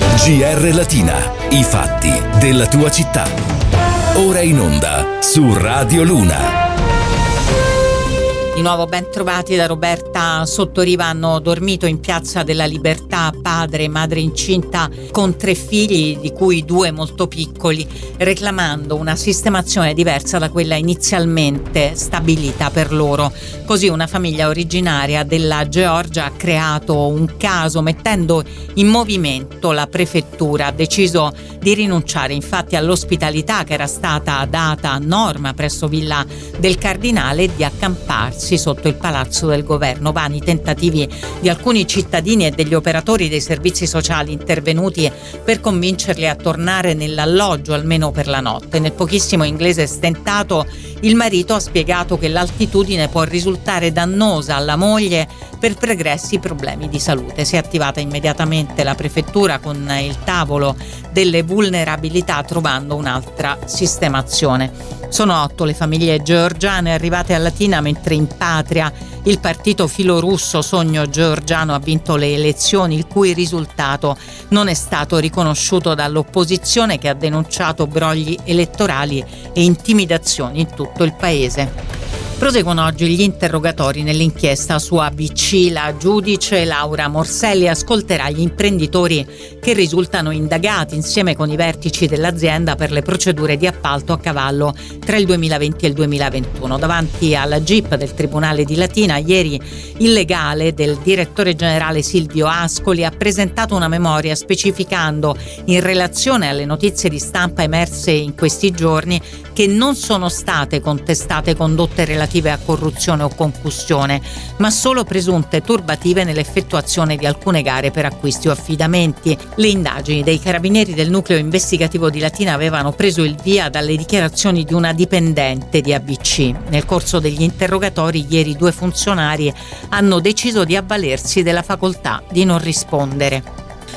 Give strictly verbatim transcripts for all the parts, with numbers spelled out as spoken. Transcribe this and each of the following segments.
G R Latina, i fatti della tua città. Ora in onda su Radio Luna. Di nuovo ben trovati da Roberta Sottoriva. Hanno dormito in Piazza della Libertà padre e madre incinta con tre figli, di cui due molto piccoli, reclamando una sistemazione diversa da quella inizialmente stabilita per loro. Così una famiglia originaria della Georgia ha creato un caso mettendo in movimento la prefettura. Ha deciso di rinunciare infatti all'ospitalità che era stata data a norma presso Villa del Cardinale e di accamparsi sotto il palazzo del governo. Vani tentativi di alcuni cittadini e degli operatori dei servizi sociali intervenuti per convincerli a tornare nell'alloggio almeno per la notte. Nel pochissimo inglese stentato, il marito ha spiegato che l'altitudine può risultare dannosa alla moglie per pregressi problemi di salute. Si è attivata immediatamente la prefettura con il tavolo delle vulnerabilità, trovando un'altra sistemazione. Sono otto le famiglie georgiane arrivate a Latina, mentre in patria il partito filorusso Sogno Georgiano ha vinto le elezioni, il cui risultato non è stato riconosciuto dall'opposizione, che ha denunciato brogli elettorali e intimidazioni in tutto il paese. Proseguono oggi gli interrogatori nell'inchiesta su A B C. La giudice Laura Morselli ascolterà gli imprenditori che risultano indagati insieme con i vertici dell'azienda per le procedure di appalto a cavallo tra il duemilaventi e il duemilaventuno. Davanti alla G I P del Tribunale di Latina, ieri il legale del direttore generale Silvio Ascoli ha presentato una memoria specificando, in relazione alle notizie di stampa emerse in questi giorni, che non sono state contestate condotte relative a corruzione o concussione, ma solo presunte turbative nell'effettuazione di alcune gare per acquisti o affidamenti. Le indagini dei carabinieri del nucleo investigativo di Latina avevano preso il via dalle dichiarazioni di una dipendente di A B C. Nel corso degli interrogatori, ieri due funzionari hanno deciso di avvalersi della facoltà di non rispondere.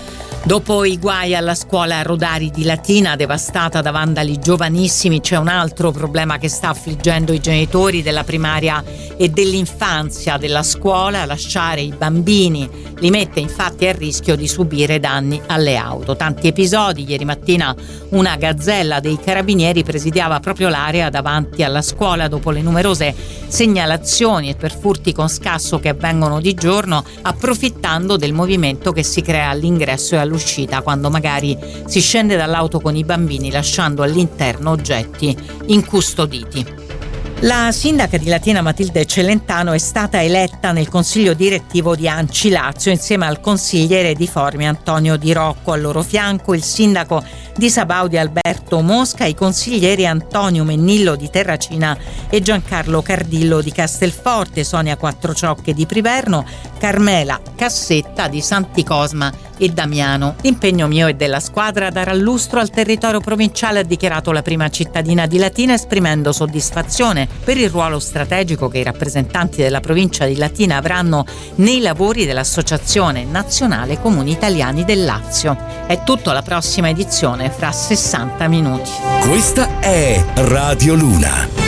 Dopo i guai alla scuola Rodari di Latina, devastata da vandali giovanissimi, c'è un altro problema che sta affliggendo i genitori della primaria e dell'infanzia della scuola. Lasciare i bambini li mette infatti a rischio di subire danni alle auto. Tanti episodi. Ieri mattina una gazzella dei carabinieri presidiava proprio l'area davanti alla scuola dopo le numerose segnalazioni e per furti con scasso che avvengono di giorno, approfittando del movimento che si crea all'ingresso e all'uscita uscita quando magari si scende dall'auto con i bambini, lasciando all'interno oggetti incustoditi. La sindaca di Latina Matilde Celentano è stata eletta nel consiglio direttivo di ANCI Lazio insieme al consigliere di Formia Antonio Di Rocco. Al loro fianco il sindaco di Sabaudia Alberto Mosca, i consiglieri Antonio Mennillo di Terracina e Giancarlo Cardillo di Castelforte, Sonia Quattrociocche di Priverno, Carmela Cassetta di Santi Cosma e Damiano. L'impegno mio e della squadra a dare lustro al territorio provinciale, ha dichiarato la prima cittadina di Latina, esprimendo soddisfazione per il ruolo strategico che i rappresentanti della provincia di Latina avranno nei lavori dell'Associazione Nazionale Comuni Italiani del Lazio. È tutto, alla prossima edizione fra sessanta minuti. Questa è Radio Luna.